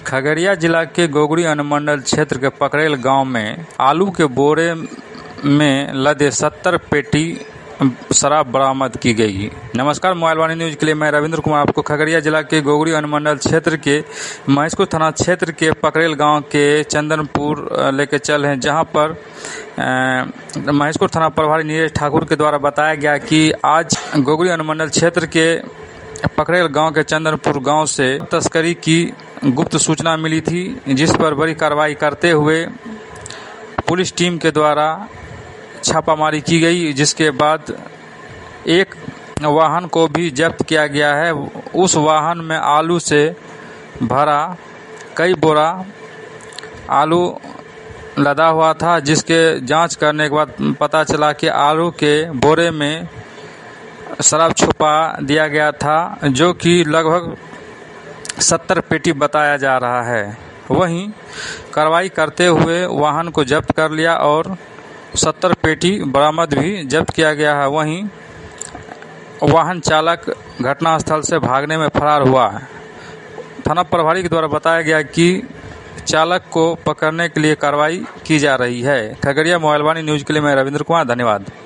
खगड़िया जिला के गोगरी अनुमंडल क्षेत्र के पकरेल गांव में आलू के बोरे में लदे 70 पेटी शराब बरामद की गई। नमस्कार, मोबाइल वाणी न्यूज के लिए मैं रविंद्र कुमार आपको खगड़िया जिला के गोगरी अनुमंडल क्षेत्र के महेशपुर थाना क्षेत्र के पकरेल गांव के चंदनपुर लेके चल हैं, जहां पर महेशपुर थाना प्रभारी नीरज ठाकुर के द्वारा बताया गया कि आज गोगरी अनुमंडल क्षेत्र के पकरेल गांव के चंदनपुर गांव से तस्करी की गुप्त सूचना मिली थी, जिस पर बड़ी कार्रवाई करते हुए पुलिस टीम के द्वारा छापामारी की गई, जिसके बाद एक वाहन को भी जब्त किया गया है। उस वाहन में आलू से भरा कई बोरा आलू लदा हुआ था, जिसके जांच करने के बाद पता चला कि आलू के बोरे में शराब छुपा दिया गया था, जो कि लगभग 70 पेटी बताया जा रहा है। वहीं कार्रवाई करते हुए वाहन को जब्त कर लिया और 70 पेटी बरामद भी जब्त किया गया है। वहीं वाहन चालक घटनास्थल से भागने में फरार हुआ है। थाना प्रभारी के द्वारा बताया गया कि चालक को पकड़ने के लिए कार्रवाई की जा रही है। खगड़िया मोबाइल वाणी न्यूज के लिए मैं रविंद्र कुमार, धन्यवाद।